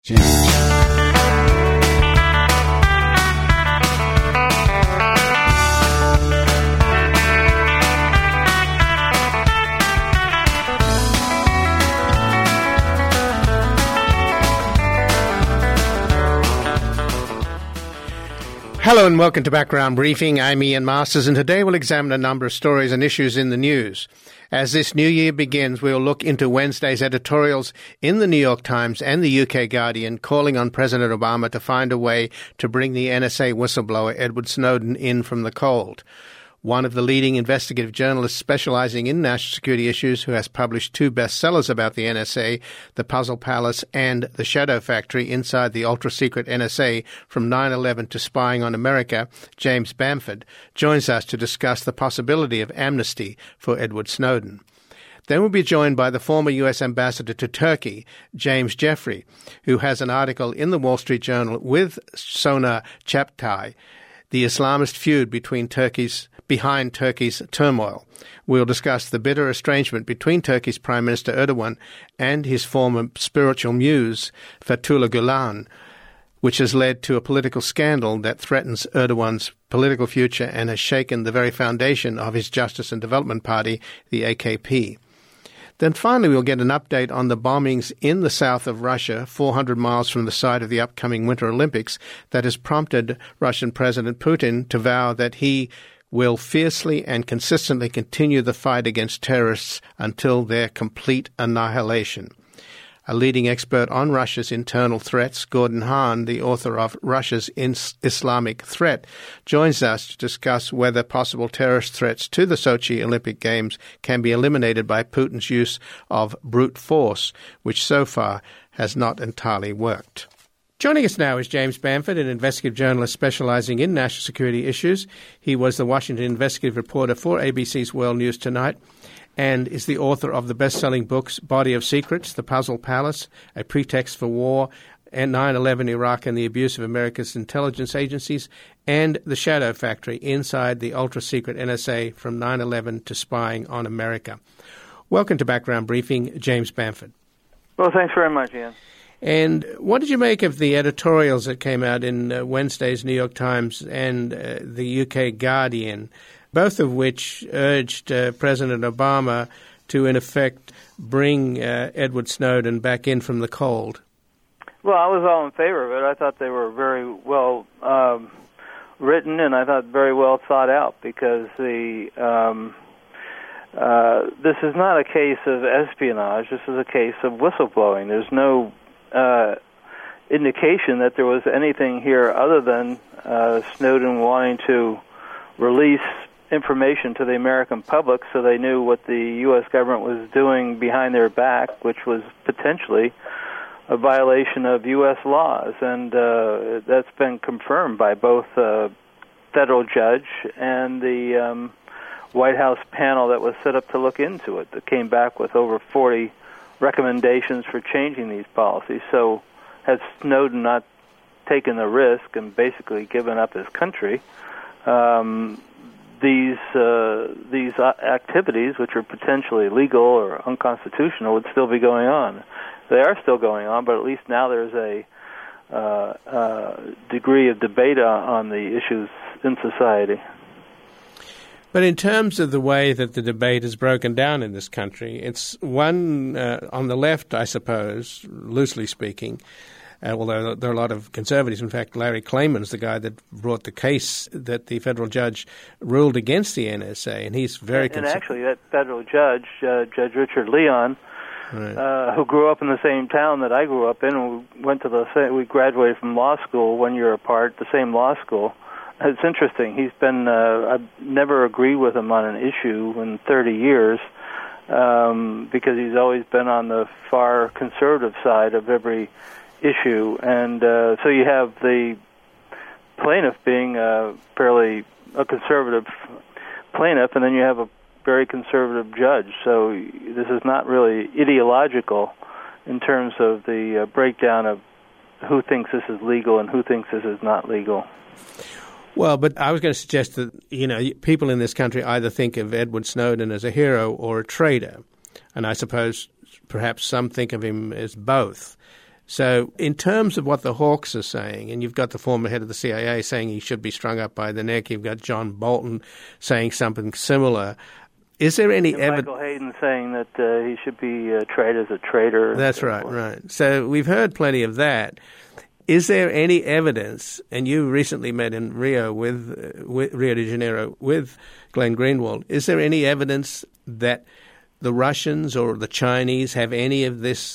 Hello and welcome to Background Briefing. I'm Ian Masters, and today we'll examine a number of stories and issues in the news. As this new year begins, we'll look into Wednesday's editorials in the New York Times and the UK Guardian calling on President Obama to find a way to bring the NSA whistleblower Edward Snowden in from the cold. One of the leading investigative journalists specializing in national security issues, who has published two bestsellers about the NSA, The Puzzle Palace and The Shadow Factory Inside the Ultra-Secret NSA from 9/11 to Spying on America, James Bamford, joins us to discuss the possibility of amnesty for Edward Snowden. Then we'll be joined by the former U.S. ambassador to Turkey, James Jeffrey, who has an article in the Wall Street Journal with Sona Chaptai, the Islamist feud behind Turkey's turmoil. We'll discuss the bitter estrangement between Turkey's Prime Minister Erdogan and his former spiritual muse, Fethullah Gulen, which has led to a political scandal that threatens Erdogan's political future and has shaken the very foundation of his Justice and Development Party, the AKP. Then finally, we'll get an update on the bombings in the south of Russia, 400 miles from the site of the upcoming Winter Olympics, that has prompted Russian President Putin to vow that he will fiercely and consistently continue the fight against terrorists until their complete annihilation. A leading expert on Russia's internal threats, Gordon Hahn, the author of Russia's Islamic Threat, joins us to discuss whether possible terrorist threats to the Sochi Olympic Games can be eliminated by Putin's use of brute force, which so far has not entirely worked. Joining us now is James Bamford, an investigative journalist specializing in national security issues. He was the Washington investigative reporter for ABC's World News Tonight and is the author of the best-selling books Body of Secrets, The Puzzle Palace, A Pretext for War, and 9/11 Iraq and the Abuse of America's Intelligence Agencies, and The Shadow Factory, Inside the Ultra-Secret NSA from 9/11 to Spying on America. Welcome to Background Briefing, James Bamford. Well, thanks very much, Ian. And what did you make of the editorials that came out in Wednesday's New York Times and the UK Guardian, both of which urged President Obama to, in effect, bring Edward Snowden back in from the cold? Well, I was all in favor of it. I thought they were very well written, and I thought very well thought out, because this is not a case of espionage. This is a case of whistleblowing. There's no indication that there was anything here other than Snowden wanting to release information to the American public so they knew what the U.S. government was doing behind their back, which was potentially a violation of U.S. laws. And that's been confirmed by both federal judge and the White House panel that was set up to look into it, that came back with over 40 recommendations for changing these policies. So had Snowden not taken the risk and basically given up his country, these activities, which are potentially illegal or unconstitutional, would still be going on. They are still going on, but at least now there's a degree of debate on the issues in society. But in terms of the way that the debate is broken down in this country, it's one on the left, I suppose, loosely speaking, although there are a lot of conservatives. In fact, Larry Klayman's the guy that brought the case that the federal judge ruled against the NSA, and he's very conservative. And actually, that federal judge, Judge Richard Leon, right, who grew up in the same town that I grew up in, and we graduated from law school 1 year apart, the same law school. It's interesting. He's been, I've never agreed with him on an issue in 30 years because he's always been on the far conservative side of every issue. And so you have the plaintiff being a conservative plaintiff, and then you have a very conservative judge. So this is not really ideological in terms of the breakdown of who thinks this is legal and who thinks this is not legal. Well, but I was going to suggest that, people in this country either think of Edward Snowden as a hero or a traitor. And I suppose perhaps some think of him as both. So in terms of what the Hawks are saying, and you've got the former head of the CIA saying he should be strung up by the neck, you've got John Bolton saying something similar. Is there any evidence? Michael Hayden saying that he should be treated as a traitor. That's right. So we've heard plenty of that. Is there any evidence, and you recently met in Rio with Rio de Janeiro with Glenn Greenwald, is there any evidence that the Russians or the Chinese have any of these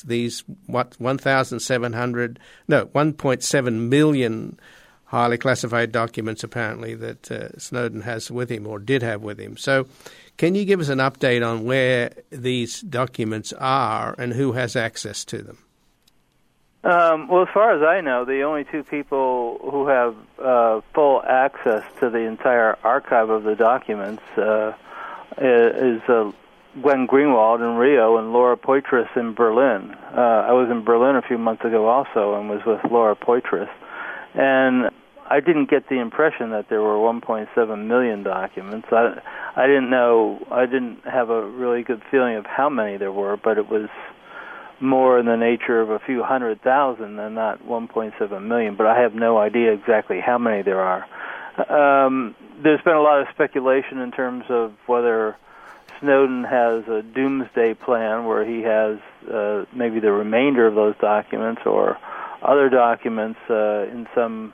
1.7 million highly classified documents apparently that Snowden has with him or did have with him? So can you give us an update on where these documents are and who has access to them? Well, as far as I know, the only two people who have full access to the entire archive of the documents is Glenn Greenwald in Rio and Laura Poitras in Berlin. I was in Berlin a few months ago also and was with Laura Poitras. And I didn't get the impression that there were 1.7 million documents. I didn't know, I didn't have a really good feeling of how many there were, but it was more in the nature of a few 100,000 than not 1.7 million. But I have no idea exactly how many there are. There's been a lot of speculation in terms of whether Snowden has a doomsday plan where he has maybe the remainder of those documents or other documents in some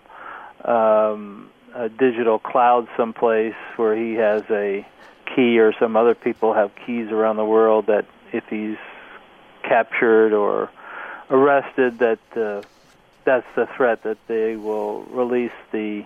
digital cloud someplace where he has a key, or some other people have keys around the world that if he's captured or arrested, that that's the threat that they will release the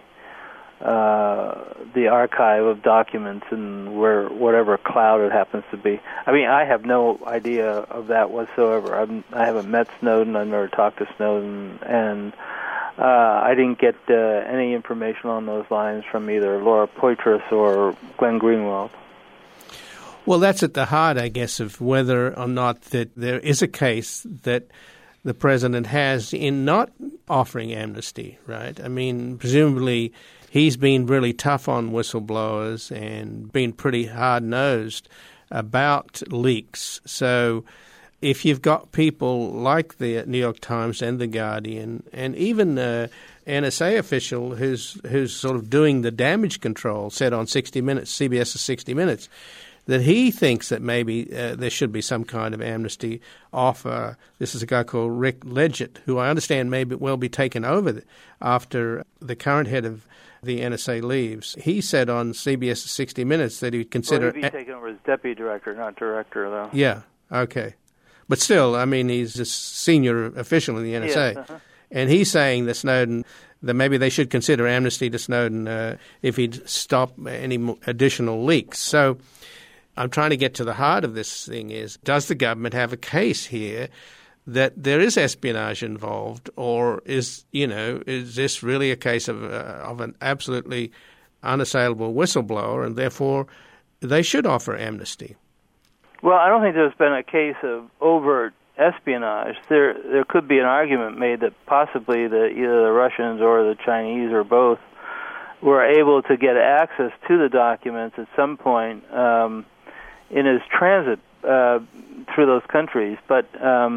archive of documents in whatever cloud it happens to be. I mean, I have no idea of that whatsoever. I haven't met Snowden. I've never talked to Snowden, and I didn't get any information on those lines from either Laura Poitras or Glenn Greenwald. Well, that's at the heart, I guess, of whether or not that there is a case that the president has in not offering amnesty, right? I mean, presumably he's been really tough on whistleblowers and been pretty hard-nosed about leaks. So if you've got people like the New York Times and The Guardian and even an NSA official who's sort of doing the damage control, said on 60 Minutes, CBS's 60 Minutes, that he thinks that maybe there should be some kind of amnesty offer. This is a guy called Rick Leggett, who I understand may well be taken over after the current head of the NSA leaves. He said on CBS 60 Minutes that he would consider... Well, he'd be taken over as deputy director, not director, though. Yeah, okay. But still, I mean, he's a senior official in the NSA. Yes, And he's saying that Snowden, that maybe they should consider amnesty to Snowden if he'd stop any additional leaks. So I'm trying to get to the heart of this thing is, does the government have a case here that there is espionage involved, or is this really a case of an absolutely unassailable whistleblower, and therefore they should offer amnesty? Well, I don't think there's been a case of overt espionage. There could be an argument made that possibly either the Russians or the Chinese or both were able to get access to the documents at some point in his transit through those countries. But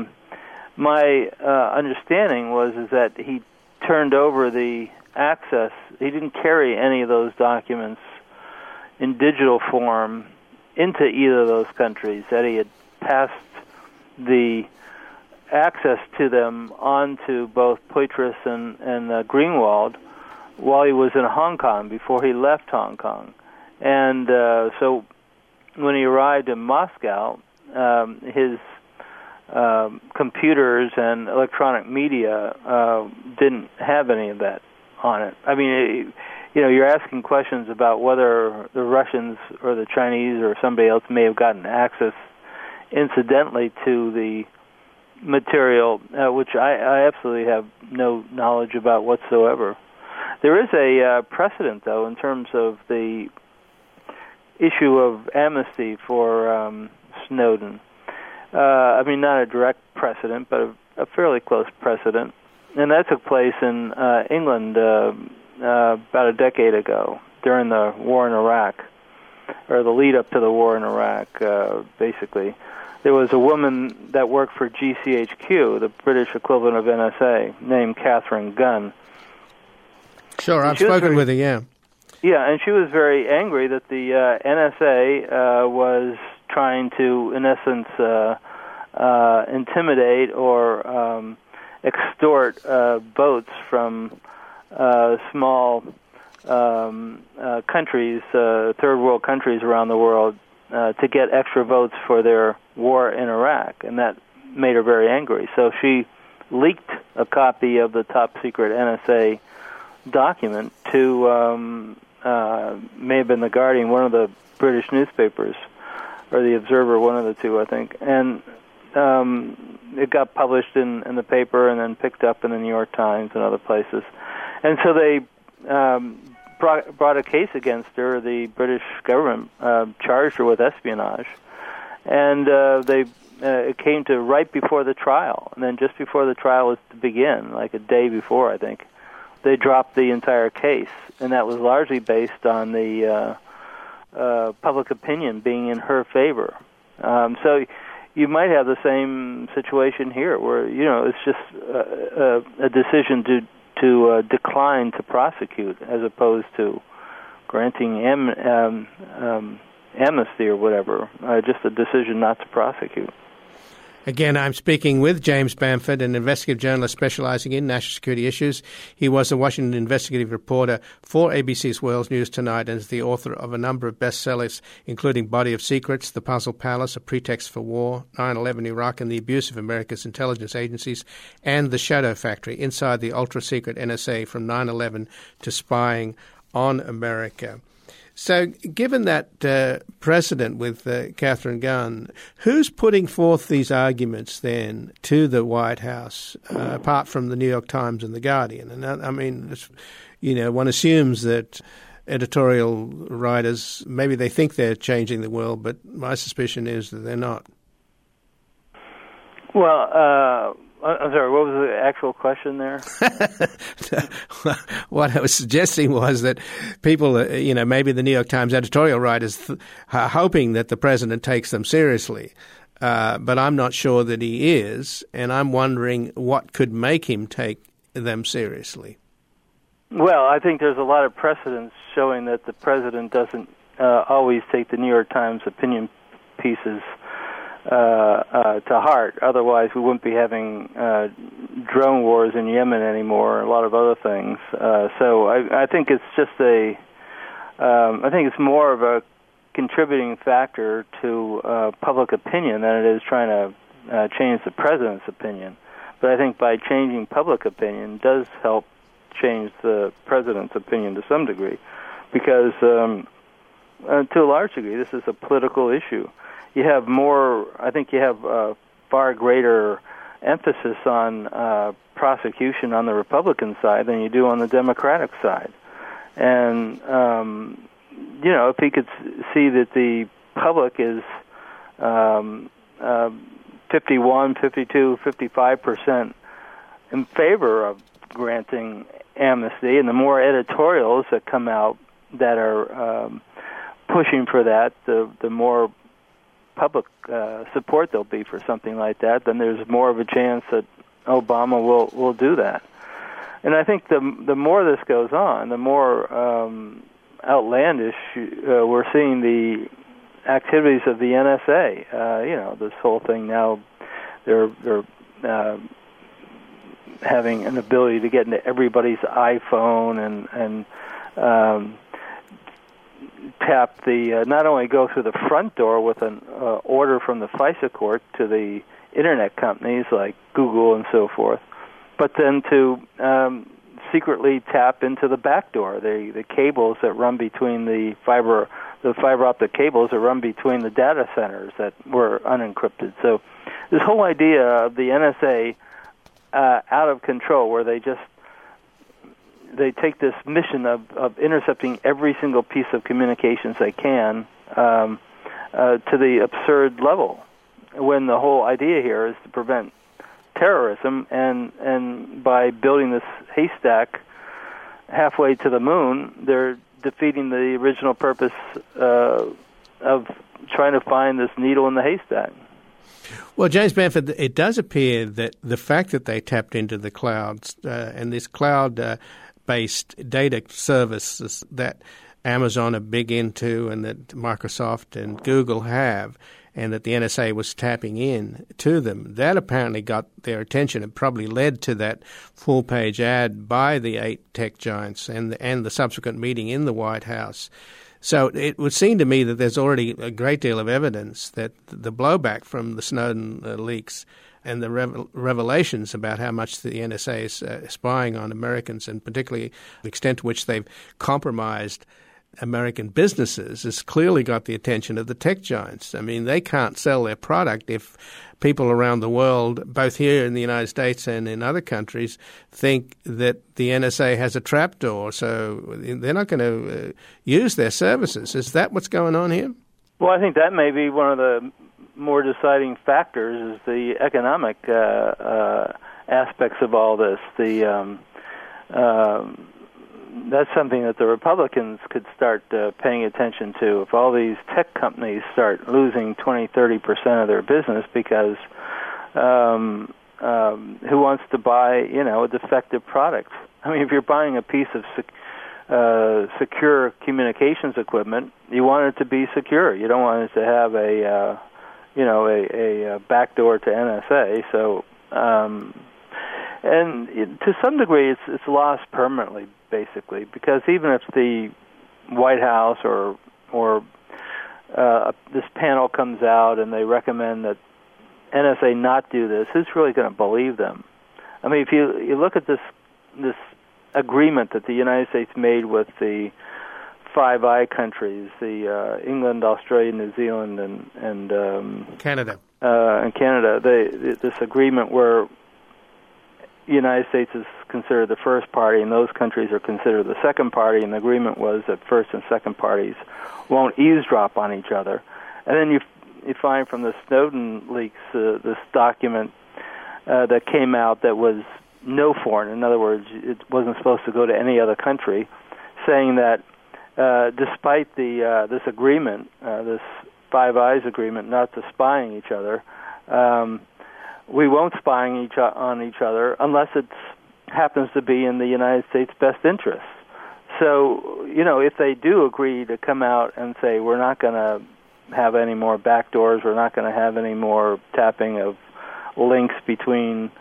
my understanding is that he turned over the access. He didn't carry any of those documents in digital form into either of those countries, that he had passed the access to them on to both Poitras and Greenwald while he was in Hong Kong, before he left Hong Kong. And so when he arrived in Moscow, his computers and electronic media didn't have any of that on it. I mean, you're asking questions about whether the Russians or the Chinese or somebody else may have gotten access incidentally to the material, which I absolutely have no knowledge about whatsoever. There is a precedent, though, in terms of the issue of amnesty for Snowden. I mean, not a direct precedent, but a fairly close precedent. And that took place in England about a decade ago, during the war in Iraq, or the lead-up to the war in Iraq, basically. there was a woman that worked for GCHQ, the British equivalent of NSA, named Catherine Gunn. Sure, I've spoken with her, yeah. Yeah, and she was very angry that the NSA was trying to, in essence, intimidate or extort votes from small countries, third world countries around the world, to get extra votes for their war in Iraq, and that made her very angry. So she leaked a copy of the top secret NSA document to may have been The Guardian, one of the British newspapers, or The Observer, one of the two, I think. And it got published in the paper and then picked up in the New York Times and other places. And so they brought a case against her. The British government charged her with espionage. And it came to right before the trial. And then just before the trial was to begin, like a day before, I think, they dropped the entire case. And that was largely based on the public opinion being in her favor. So you might have the same situation here, where it's just a decision to decline to prosecute, as opposed to granting amnesty or whatever. Just a decision not to prosecute. Again, I'm speaking with James Bamford, an investigative journalist specializing in national security issues. He was a Washington investigative reporter for ABC's World News Tonight and is the author of a number of bestsellers, including Body of Secrets, The Puzzle Palace, A Pretext for War, 9/11 Iraq and the Abuse of America's Intelligence Agencies, and The Shadow Factory, Inside the Ultra-Secret NSA from 9/11 to Spying on America. So given that precedent with Catherine Gunn, who's putting forth these arguments then to the White House, apart from the New York Times and the Guardian? And I mean, one assumes that editorial writers, maybe they think they're changing the world, but my suspicion is that they're not. Well, I'm sorry, what was the actual question there? What I was suggesting was that people, maybe the New York Times editorial writers are hoping that the president takes them seriously, but I'm not sure that he is, and I'm wondering what could make him take them seriously. Well, I think there's a lot of precedents showing that the president doesn't always take the New York Times opinion pieces to heart. Otherwise, we wouldn't be having drone wars in Yemen anymore, and a lot of other things. So I think it's just I think it's more of a contributing factor to public opinion than it is trying to change the president's opinion. But I think by changing public opinion does help change the president's opinion to some degree, because to a large degree, this is a political issue. You have far greater emphasis on prosecution on the Republican side than you do on the Democratic side. And, if he could see that the public is 51, 52, 55% in favor of granting amnesty, and the more editorials that come out that are pushing for that, the more public support there'll be for something like that, then there's more of a chance that Obama will do that. And I think the more this goes on, the more outlandish we're seeing the activities of the NSA. This whole thing now, they're having an ability to get into everybody's iPhone and tap the not only go through the front door with an order from the FISA court to the internet companies like Google and so forth, but then to secretly tap into the back door, the cables that run between the fiber optic cables that run between the data centers that were unencrypted. So this whole idea of the NSA out of control, where they take this mission of intercepting every single piece of communications they can to the absurd level, when the whole idea here is to prevent terrorism, and by building this haystack halfway to the moon, they're defeating the original purpose of trying to find this needle in the haystack. Well, James Bamford, it does appear that the fact that they tapped into the clouds and this cloud-based data services that Amazon are big into and that Microsoft and Google have, and that the NSA was tapping in to them, that apparently got their attention. It probably led to that full-page ad by the 8 tech giants and the subsequent meeting in the White House. So it would seem to me that there's already a great deal of evidence that the blowback from the Snowden leaks and the revelations about how much the NSA is spying on Americans, and particularly the extent to which they've compromised American businesses, has clearly got the attention of the tech giants. I mean, they can't sell their product if people around the world, both here in the United States and in other countries, think that the NSA has a trapdoor. So they're not going to use their services. Is that what's going on here? Well, I think that may be one of the more deciding factors, is the economic aspects of all this. That's something that the Republicans could start paying attention to. If all these tech companies start losing 20-30% of their business because who wants to buy, a defective product? I mean, if you're buying a piece of secure communications equipment, you want it to be secure. You don't want it to have a backdoor to NSA. So, and to some degree, it's lost permanently, basically, because even if the White House or this panel comes out and they recommend that NSA not do this, who's really going to believe them? I mean, if you look at this agreement that the United States made with the Five Eyes countries, the England, Australia, New Zealand, and Canada. This agreement where the United States is considered the first party and those countries are considered the second party, and the agreement was that first and second parties won't eavesdrop on each other. And then you find from the Snowden leaks this document that came out that was no foreign. In other words, it wasn't supposed to go to any other country, saying that despite this agreement, this Five Eyes agreement not to spy on each other, we won't spy on each other unless it happens to be in the United States' best interest. So, if they do agree to come out and say we're not going to have any more backdoors, we're not going to have any more tapping of links between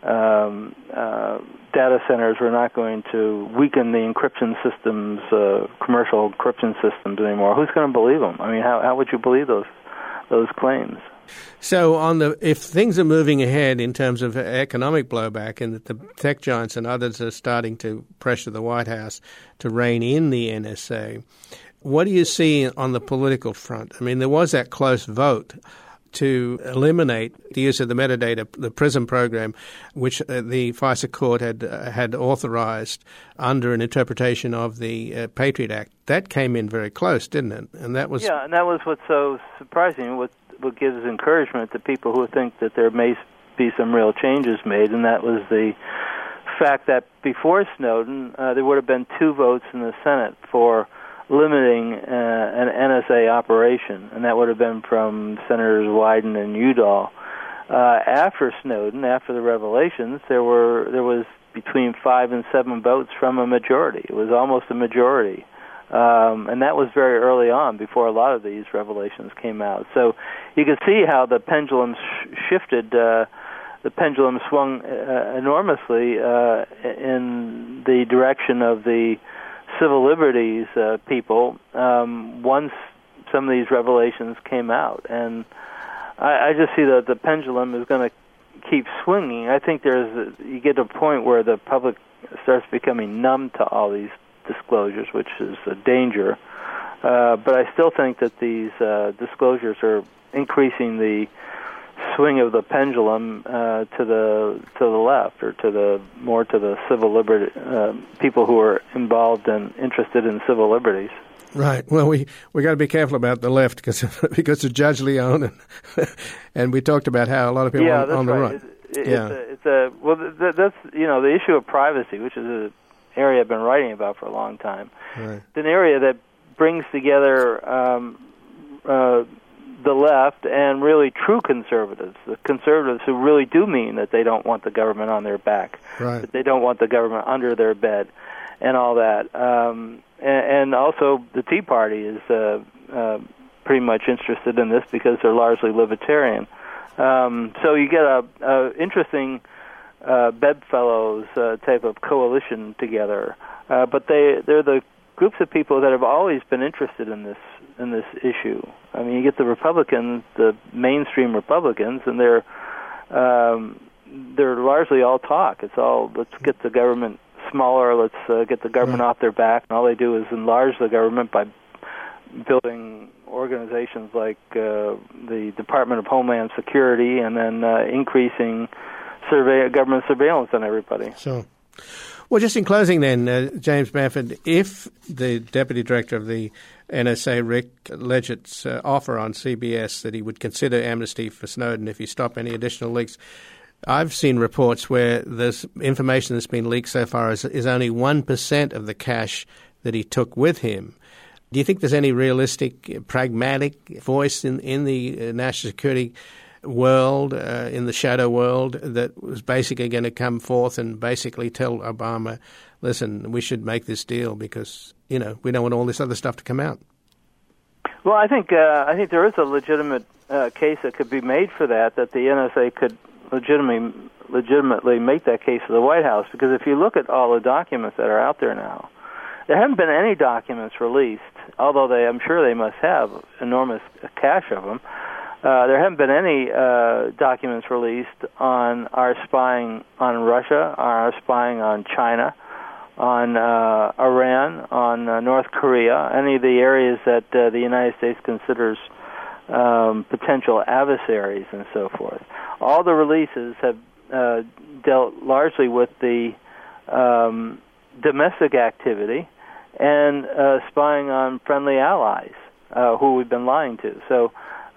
data centers, we're not going to weaken the encryption systems, commercial encryption systems anymore, who's going to believe them? I mean, how would you believe those claims? So if things are moving ahead in terms of economic blowback and that the tech giants and others are starting to pressure the White House to rein in the NSA, what do you see on the political front? I mean, there was that close vote to eliminate the use of the metadata, the PRISM program, which the FISA court had authorized under an interpretation of the Patriot Act. That came in very close, didn't it? And that was what's so surprising. What gives encouragement to people who think that there may be some real changes made, and that was the fact that before Snowden, there would have been 2 votes in the Senate for limiting an NSA operation, and that would have been from Senators Wyden and Udall. After Snowden, after the revelations, there was between 5 and 7 votes from a majority. It was almost a majority. And that was very early on, before a lot of these revelations came out. So you could see how the pendulum shifted. The pendulum swung enormously in the direction of the civil liberties people once some of these revelations came out. And I just see that the pendulum is going to keep swinging. I think you get to a point where the public starts becoming numb to all these disclosures, which is a danger. But I still think that these disclosures are increasing the swing of the pendulum to the left, or to the civil liberty people who are involved and interested in civil liberties. Right. Well, we got to be careful about the left because of Judge Leon, and we talked about how a lot of people on the right. That's the issue of privacy, which is an area I've been writing about for a long time. Right. It's an area that brings together the left and really true conservatives, the conservatives who really do mean that they don't want the government on their back, right, that they don't want the government under their bed, and all that. And also the Tea Party is pretty much interested in this because they're largely libertarian. So you get a interesting bedfellows type of coalition together, but they're the groups of people that have always been interested in this issue. I mean, you get the Republicans, the mainstream Republicans, and they're largely all talk. It's all, let's get the government smaller, let's get the government off their back, and all they do is enlarge the government by building organizations like the Department of Homeland Security, and then increasing government surveillance on everybody. So, well, just in closing then, James Bamford, if the Deputy Director of the NSA, Rick Legett's offer on CBS that he would consider amnesty for Snowden if he stopped any additional leaks, I've seen reports where there's information that's been leaked so far is only 1% of the cash that he took with him. Do you think there's any realistic, pragmatic voice in the national security world, in the shadow world, that was basically going to come forth and basically tell Obama, listen, we should make this deal because, we don't want all this other stuff to come out? Well, I think there is a legitimate case that could be made for that the NSA could legitimately make that case to the White House, because if you look at all the documents that are out there now, there haven't been any documents released, although I'm sure they must have enormous cache of them. There haven't been any documents released on our spying on Russia, our spying on China, on Iran, on North Korea, any of the areas that the United States considers potential adversaries and so forth. All the releases have dealt largely with the domestic activity and spying on friendly allies who we've been lying to. So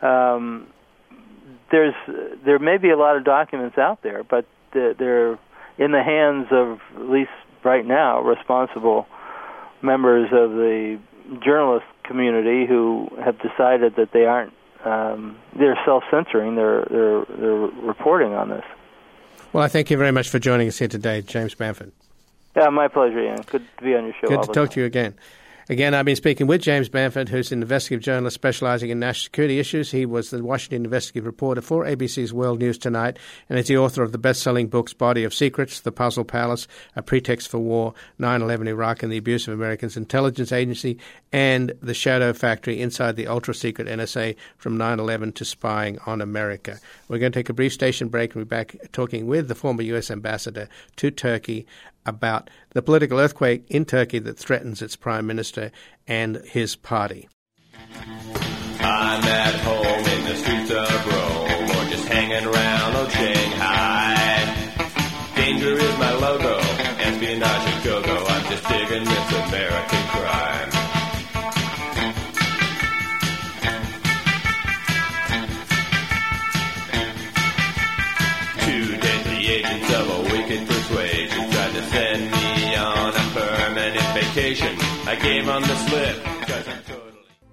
there may be a lot of documents out there, but they're in the hands of, at least right now, responsible members of the journalist community who have decided that they aren't. They're self-censoring. They're reporting on this. Well, I thank you very much for joining us here today, James Bamford. Yeah, my pleasure, Ian. Good to be on your show. Good to talk to you again. Again, I've been speaking with James Bamford, who's an investigative journalist specializing in national security issues. He was the Washington investigative reporter for ABC's World News Tonight, and is the author of the best-selling books Body of Secrets, The Puzzle Palace, A Pretext for War, 9/11 Iraq and the Abuse of America's Intelligence Agency, and The Shadow Factory, Inside the Ultra-Secret NSA from 9/11 to Spying on America. We're going to take a brief station break and we'll be back talking with the former U.S. ambassador to Turkey about the political earthquake in Turkey that threatens its prime minister and his party. I'm at home in the streets of Rome, or just hanging around old Shanghai. Danger is my logo, espionage and go-go. I'm just digging this American crime. Today the agents of a wicked persuasion tried to send me on a permanent vacation. I gave on the slip, 'cause I'm totally...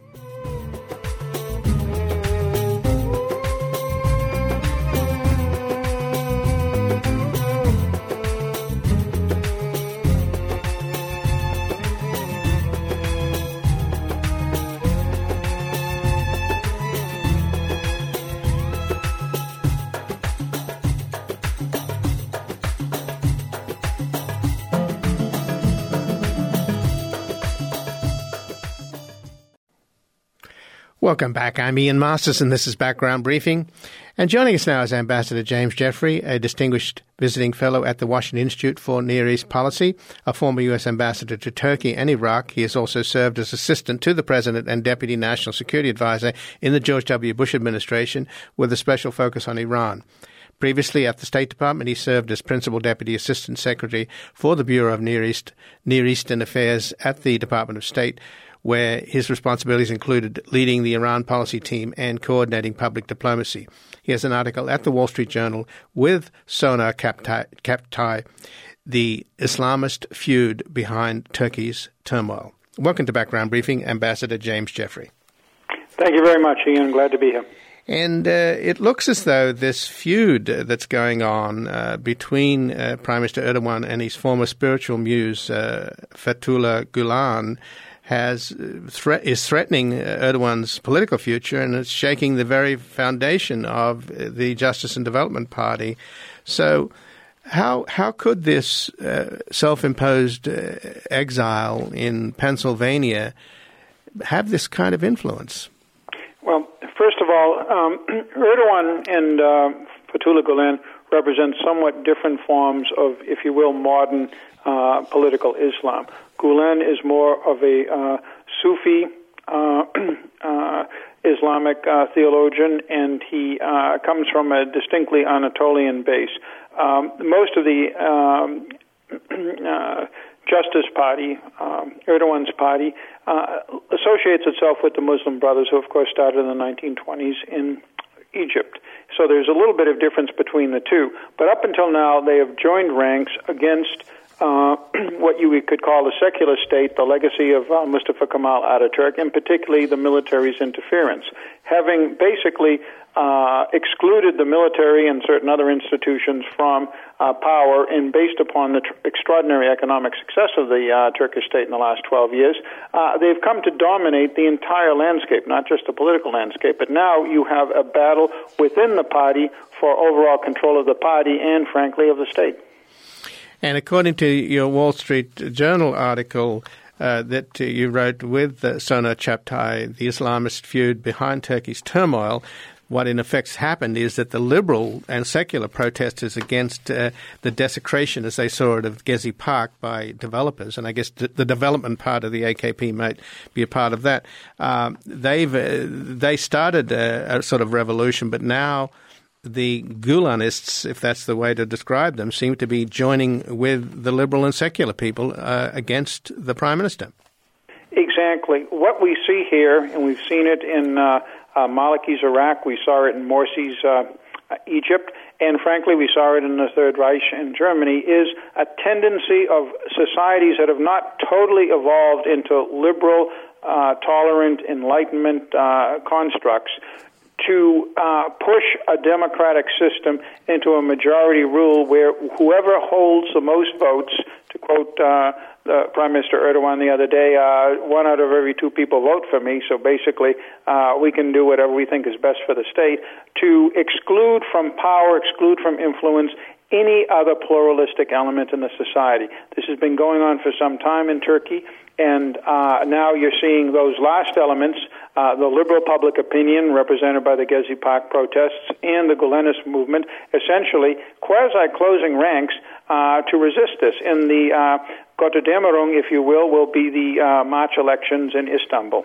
Welcome back. I'm Ian Masters, and this is Background Briefing. And joining us now is Ambassador James Jeffrey, a distinguished visiting fellow at the Washington Institute for Near East Policy, a former U.S. ambassador to Turkey and Iraq. He has also served as assistant to the President and Deputy National Security Advisor in the George W. Bush administration, with a special focus on Iran. Previously at the State Department, he served as Principal Deputy Assistant Secretary for the Bureau of Near Eastern Affairs at the Department of State, where his responsibilities included leading the Iran policy team and coordinating public diplomacy. He has an article at the Wall Street Journal with Soner Kaptai, the Islamist feud behind Turkey's turmoil. Welcome to Background Briefing, Ambassador James Jeffrey. Thank you very much, Ian. Glad to be here. And it looks as though this feud that's going on between Prime Minister Erdogan and his former spiritual muse, Fethullah Gulen, is threatening Erdogan's political future, and it's shaking the very foundation of the Justice and Development Party. So how could this self-imposed exile in Pennsylvania have this kind of influence? Well, first of all, Erdogan and Fethullah Gulen represent somewhat different forms of, if you will, modern political Islam. Gulen is more of a Sufi Islamic theologian, and he comes from a distinctly Anatolian base. Most of the Justice Party, Erdogan's party, associates itself with the Muslim Brothers, who, of course, started in the 1920s in Egypt. So there's a little bit of difference between the two. But up until now, they have joined ranks against what you could call a secular state, the legacy of Mustafa Kemal Ataturk, and particularly the military's interference. Having basically excluded the military and certain other institutions from power, and based upon the extraordinary economic success of the Turkish state in the last 12 years, they've come to dominate the entire landscape, not just the political landscape, but now you have a battle within the party for overall control of the party and, frankly, of the state. And according to your Wall Street Journal article that you wrote with Sona Chaptai, the Islamist feud behind Turkey's turmoil, what in effect happened is that the liberal and secular protesters against the desecration, as they saw it, of Gezi Park by developers, and I guess the development part of the AKP might be a part of that, they started a sort of revolution, but now the Gulenists, if that's the way to describe them, seem to be joining with the liberal and secular people against the Prime Minister. Exactly. What we see here, and we've seen it in Maliki's Iraq, we saw it in Morsi's Egypt, and frankly we saw it in the Third Reich in Germany, is a tendency of societies that have not totally evolved into liberal, tolerant, Enlightenment constructs to push a democratic system into a majority rule where whoever holds the most votes, to quote Prime Minister Erdogan the other day, 1 out of every 2 people vote for me, so basically we can do whatever we think is best for the state, to exclude from power, exclude from influence any other pluralistic element in the society. This has been going on for some time in Turkey, and now you're seeing those last elements, the liberal public opinion represented by the Gezi Park protests and the Gulenist movement, essentially quasi-closing ranks to resist this. In the Götterdämmerung, if you will be the March elections in Istanbul.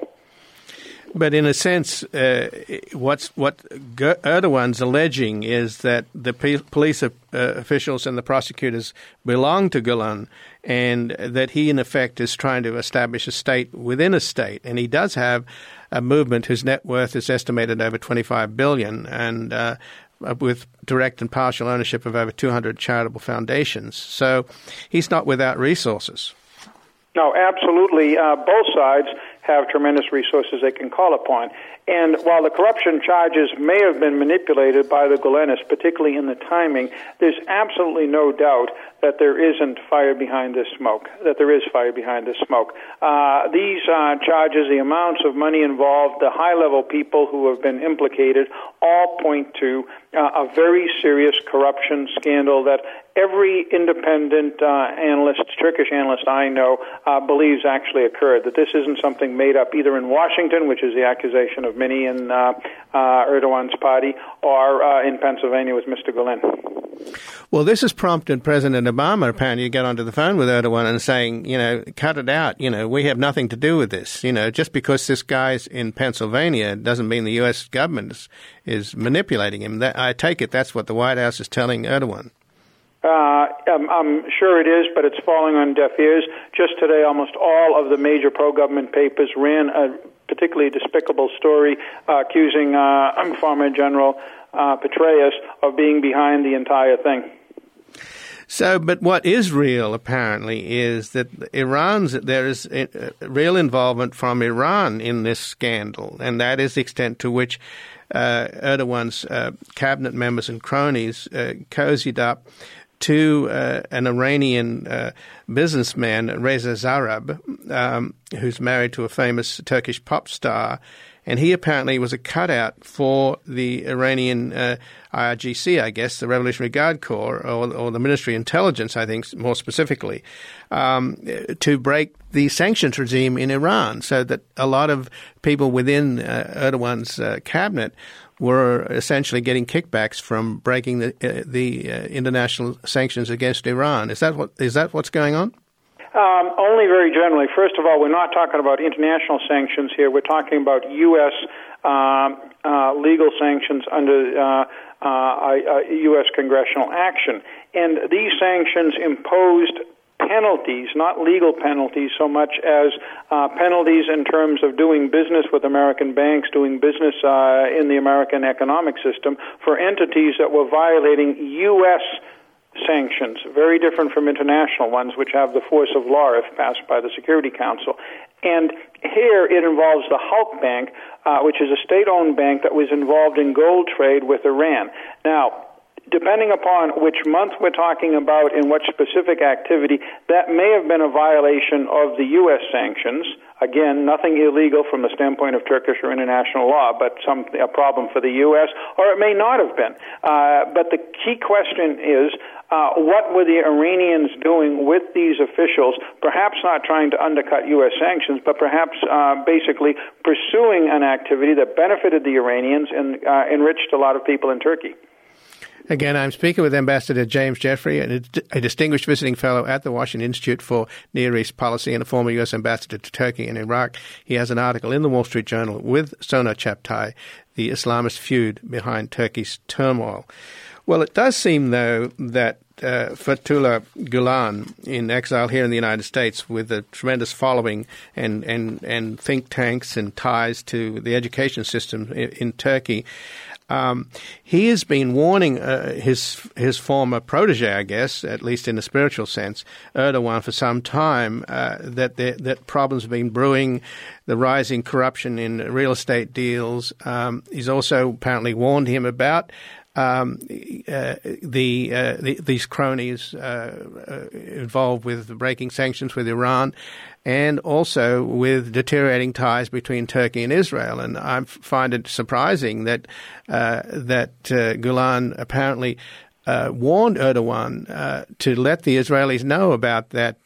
But in a sense, what Erdogan's alleging is that the police officials and the prosecutors belong to Gulen, and that he, in effect, is trying to establish a state within a state. And he does have a movement whose net worth is estimated over $25 billion, and with direct and partial ownership of over 200 charitable foundations. So he's not without resources. No, absolutely. Both sides have tremendous resources they can call upon. And while the corruption charges may have been manipulated by the Gulenists, particularly in the timing, there's absolutely no doubt that there isn't fire behind this smoke, that there is fire behind this smoke. These charges, the amounts of money involved, the high-level people who have been implicated, all point to a very serious corruption scandal that every independent analyst, Turkish analyst I know, believes actually occurred, that this isn't something made up either in Washington, which is the accusation of many in Erdogan's party, or in Pennsylvania with Mr. Gulen. Well, this has prompted President Obama apparently to get onto the phone with Erdogan and saying, cut it out. We have nothing to do with this. Just because this guy's in Pennsylvania doesn't mean the U.S. government is manipulating him. I take it that's what the White House is telling Erdogan. I'm sure it is, but it's falling on deaf ears. Just today, almost all of the major pro-government papers ran a particularly despicable story accusing former General Petraeus of being behind the entire thing. So, but what is real, apparently, is that there is real involvement from Iran in this scandal, and that is the extent to which Erdogan's cabinet members and cronies cozied up to an Iranian businessman, Reza Zarrab, who's married to a famous Turkish pop star, and he apparently was a cutout for the Iranian IRGC, I guess, the Revolutionary Guard Corps, or the Ministry of Intelligence, I think, more specifically, to break the sanctions regime in Iran, so that a lot of people within Erdogan's cabinet were essentially getting kickbacks from breaking the international sanctions against Iran. Is that what's going on? Only very generally. First of all, we're not talking about international sanctions here. We're talking about U.S. Legal sanctions under U.S. congressional action. And these sanctions imposed penalties, not legal penalties so much as penalties in terms of doing business with American banks, doing business in the American economic system for entities that were violating U.S. sanctions, very different from international ones, which have the force of law if passed by the Security Council. And here it involves the Halk Bank, which is a state-owned bank that was involved in gold trade with Iran. Now, depending upon which month we're talking about and what specific activity, that may have been a violation of the U.S. sanctions. Again, nothing illegal from the standpoint of Turkish or international law, but a problem for the U.S., or it may not have been. But the key question is, what were the Iranians doing with these officials, perhaps not trying to undercut U.S. sanctions, but perhaps basically pursuing an activity that benefited the Iranians and enriched a lot of people in Turkey? Again, I'm speaking with Ambassador James Jeffrey, a distinguished visiting fellow at the Washington Institute for Near East Policy and a former U.S. ambassador to Turkey and Iraq. He has an article in the Wall Street Journal with Sona Chaptai, the Islamist feud behind Turkey's turmoil. Well, it does seem, though, that Fethullah Gulen, in exile here in the United States with a tremendous following and think tanks and ties to the education system in Turkey, he has been warning his former protege, I guess, at least in a spiritual sense, Erdogan, for some time, that problems have been brewing, the rising corruption in real estate deals. He's also apparently warned him about these cronies involved with breaking sanctions with Iran, and also with deteriorating ties between Turkey and Israel. And I find it surprising that Gulen apparently warned Erdogan to let the Israelis know about that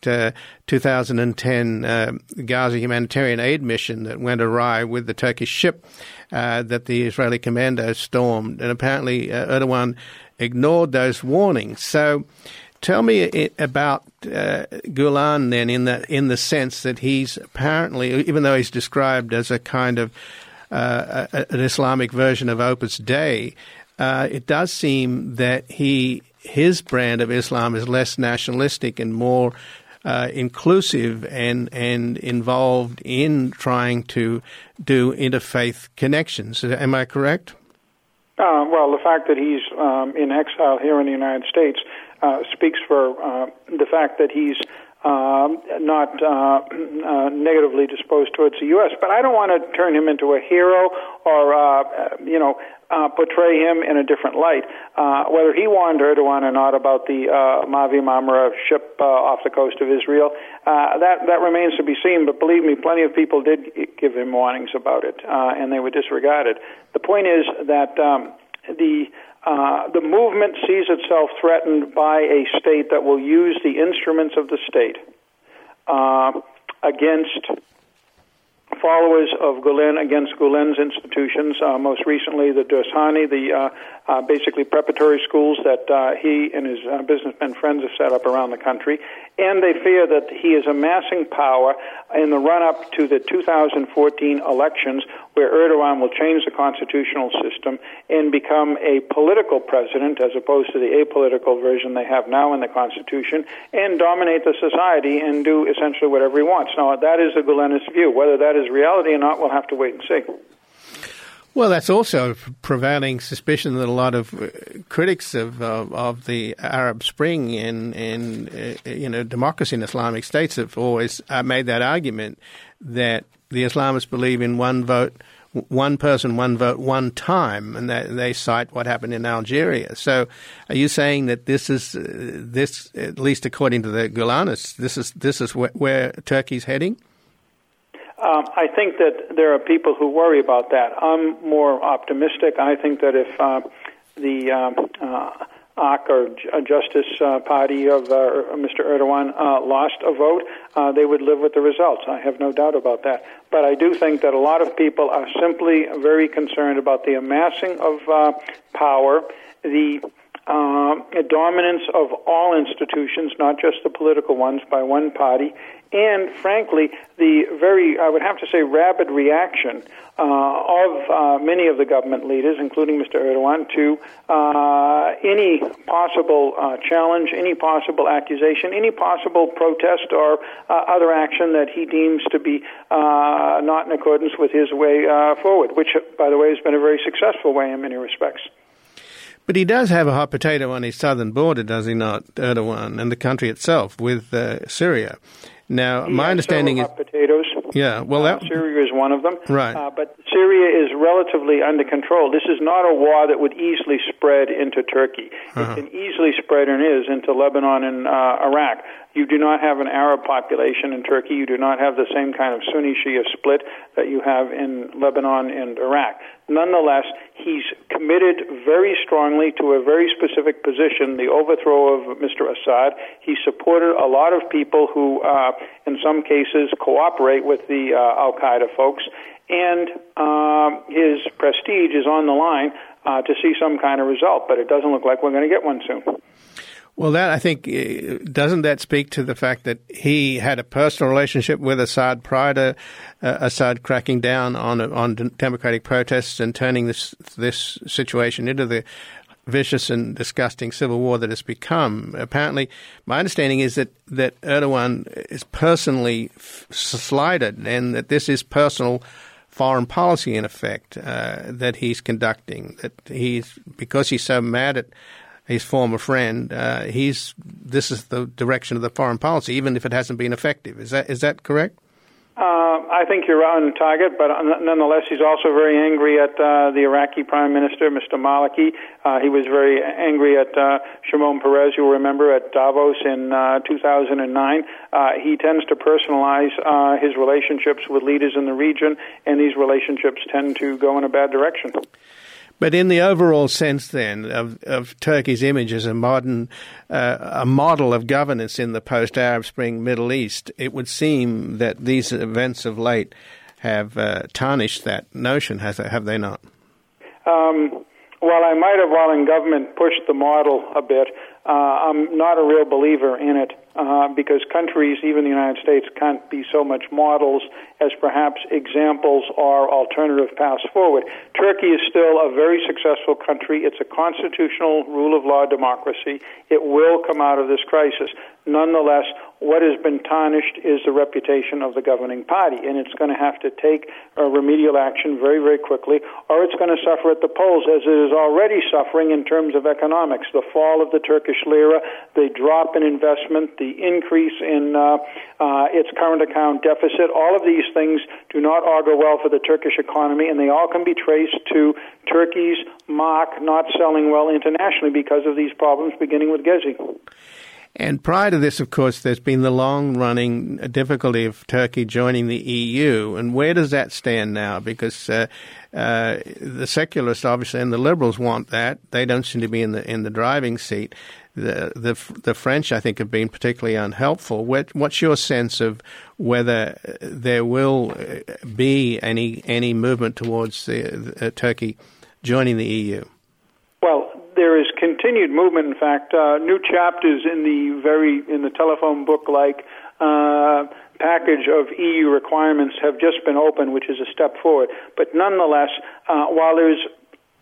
2010 Gaza humanitarian aid mission that went awry with the Turkish ship that the Israeli commandos stormed. And apparently Erdogan ignored those warnings. So tell me about Gulen then, in the sense that he's apparently, even though he's described as a kind of an Islamic version of Opus Dei, it does seem that his brand of Islam is less nationalistic and more inclusive and involved in trying to do interfaith connections. Am I correct? Well, the fact that he's in exile here in the United States speaks for the fact that he's not negatively disposed towards the U.S. But I don't want to turn him into a hero or, portray him in a different light. Whether he warned Erdogan or not about the Mavi Marmara ship off the coast of Israel, that remains to be seen. But believe me, plenty of people did give him warnings about it, and they were disregarded. The point is that the movement sees itself threatened by a state that will use the instruments of the state against followers of Gulen, against Gulen's institutions, most recently the Dorsani, the basically preparatory schools that he and his businessmen friends have set up around the country. And they fear that he is amassing power in the run-up to the 2014 elections, where Erdogan will change the constitutional system and become a political president as opposed to the apolitical version they have now in the Constitution, and dominate the society and do essentially whatever he wants. Now, that is the Gulenist view. Whether that is reality or not, we'll have to wait and see. Well, that's also a prevailing suspicion that a lot of critics of the Arab Spring and democracy in Islamic states have always made that argument that the Islamists believe in one vote, one person, one vote, one time, and they cite what happened in Algeria. So, are you saying that this, at least according to the Gulanists, this is where Turkey's heading? I think that there are people who worry about that. I'm more optimistic. I think that if the AK or Justice Party of Mr. Erdogan lost a vote, they would live with the results. I have no doubt about that. But I do think that a lot of people are simply very concerned about the amassing of power, the dominance of all institutions, not just the political ones, by one party, and, frankly, the very, I would have to say, rabid reaction of many of the government leaders, including Mr. Erdogan, to any possible challenge, any possible accusation, any possible protest or other action that he deems to be not in accordance with his way forward, which, by the way, has been a very successful way in many respects. But he does have a hot potato on his southern border, does he not, Erdogan, and the country itself with Syria. Now, my understanding is hot potatoes. Yeah, well, Syria is one of them. Right. But Syria is relatively under control. This is not a war that would easily spread into Turkey. It can easily spread, and is, into Lebanon and Iraq. You do not have an Arab population in Turkey. You do not have the same kind of Sunni-Shia split that you have in Lebanon and Iraq. Nonetheless, he's committed very strongly to a very specific position, the overthrow of Mr. Assad. He supported a lot of people who, in some cases, cooperate with the al-Qaeda folks, and his prestige is on the line to see some kind of result, but it doesn't look like we're going to get one soon. Well, that, I think, doesn't that speak to the fact that he had a personal relationship with Assad prior to Assad cracking down on democratic protests and turning this situation into the vicious and disgusting civil war that it's become? Apparently, my understanding is that Erdogan is personally slighted, and that this is personal foreign policy, in effect, that he's conducting. That because he's so mad at his former friend, this is the direction of the foreign policy, even if it hasn't been effective. Is that correct? I think you're on target, but nonetheless, he's also very angry at the Iraqi Prime Minister, Mr. Maliki. He was very angry at Shimon Peres, you'll remember, at Davos in 2009. He tends to personalize his relationships with leaders in the region, and these relationships tend to go in a bad direction. But in the overall sense, then, of Turkey's image as a model of governance in the post-Arab Spring Middle East, it would seem that these events of late have tarnished that notion, have they not? Well, I might have, while in government, pushed the model a bit. I'm not a real believer in it because countries, even the United States, can't be so much models as perhaps examples or alternative paths forward. Turkey is still a very successful country. It's a constitutional rule of law democracy. It will come out of this crisis. Nonetheless, what has been tarnished is the reputation of the governing party, and it's going to have to take remedial action very, very quickly, or it's going to suffer at the polls, as it is already suffering in terms of economics. The fall of the Turkish lira, the drop in investment, the increase in its current account deficit, all of these things do not augur well for the Turkish economy, and they all can be traced to Turkey's mark not selling well internationally because of these problems, beginning with Gezi. And prior to this, of course, there's been the long-running difficulty of Turkey joining the EU. And where does that stand now? Because the secularists, obviously, and the liberals want that. They don't seem to be in the driving seat. The French, I think, have been particularly unhelpful. What's your sense of whether there will be any movement towards Turkey joining the EU? Well, there is continued movement. In fact, new chapters in the telephone book-like package of EU requirements have just been opened, which is a step forward. But nonetheless, while there's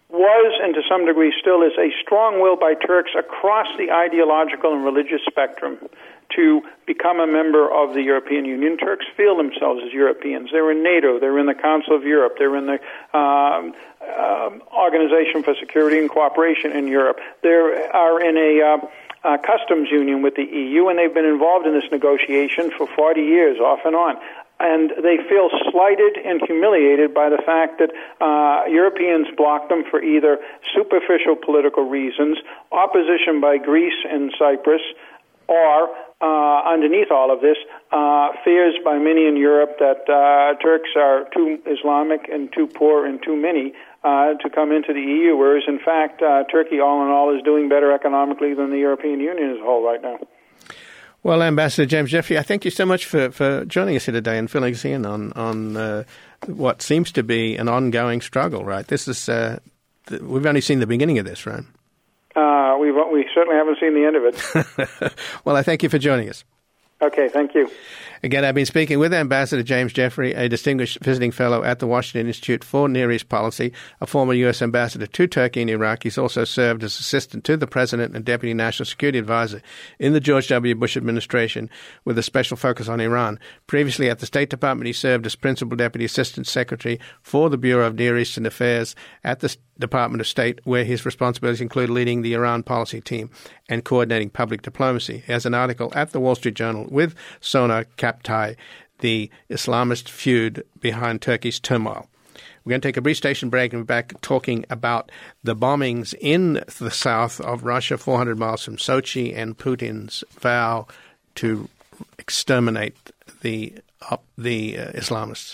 was, and to some degree still is, a strong will by Turks across the ideological and religious spectrum to become a member of the European Union. Turks feel themselves as Europeans. They're in NATO. They're in the Council of Europe. They're in the Organization for Security and Cooperation in Europe. They are in a customs union with the EU, and they've been involved in this negotiation for 40 years, off and on. And they feel slighted and humiliated by the fact that Europeans block them for either superficial political reasons, opposition by Greece and Cyprus, or underneath all of this, fears by many in Europe that Turks are too Islamic and too poor and too many to come into the EU, whereas in fact Turkey, all in all, is doing better economically than the European Union as a whole right now. Well, Ambassador James Jeffrey, I thank you so much for joining us here today and filling us in on what seems to be an ongoing struggle, right? This is we've only seen the beginning of this, right? We certainly haven't seen the end of it. Well, I thank you for joining us. Okay, thank you. Again, I've been speaking with Ambassador James Jeffrey, a distinguished visiting fellow at the Washington Institute for Near East Policy, a former U.S. ambassador to Turkey and Iraq. He's also served as assistant to the President and Deputy National Security Advisor in the George W. Bush administration with a special focus on Iran. Previously at the State Department, he served as Principal Deputy Assistant Secretary for the Bureau of Near Eastern Affairs at the Department of State, where his responsibilities include leading the Iran policy team and coordinating public diplomacy. He has an article at the Wall Street Journal with Sona Kaptai, the Islamist feud behind Turkey's turmoil. We're going to take a brief station break and we're back talking about the bombings in the south of Russia, 400 miles from Sochi, and Putin's vow to exterminate the Islamists.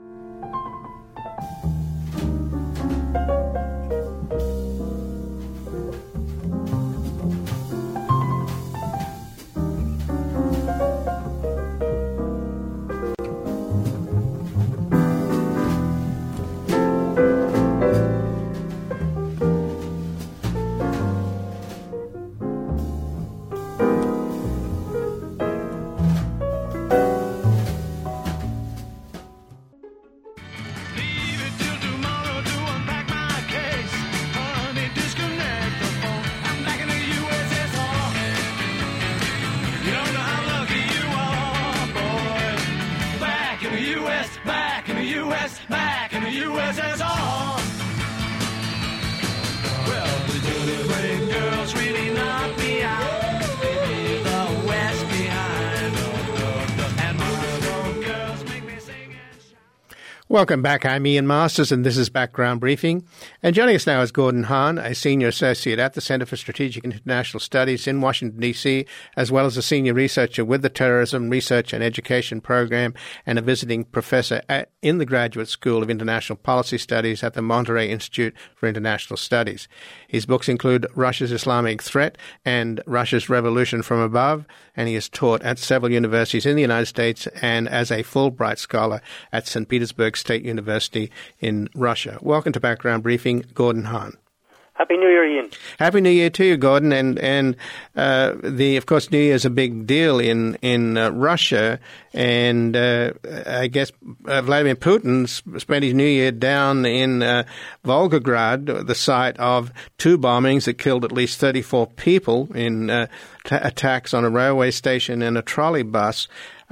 Welcome back. I'm Ian Masters, and this is Background Briefing. And joining us now is Gordon Hahn, a senior associate at the Center for Strategic and International Studies in Washington, D.C., as well as a senior researcher with the Terrorism Research and Education Program and a visiting professor in the Graduate School of International Policy Studies at the Monterey Institute for International Studies. His books include Russia's Islamic Threat and Russia's Revolution from Above, and he has taught at several universities in the United States and as a Fulbright scholar at St. Petersburg State University in Russia. Welcome to Background Briefing, Gordon Hahn. Happy New Year, Ian. Happy New Year to you, Gordon. And of course, New Year is a big deal in Russia. And I guess Vladimir Putin spent his New Year down in Volgograd, the site of two bombings that killed at least 34 people in attacks on a railway station and a trolley bus.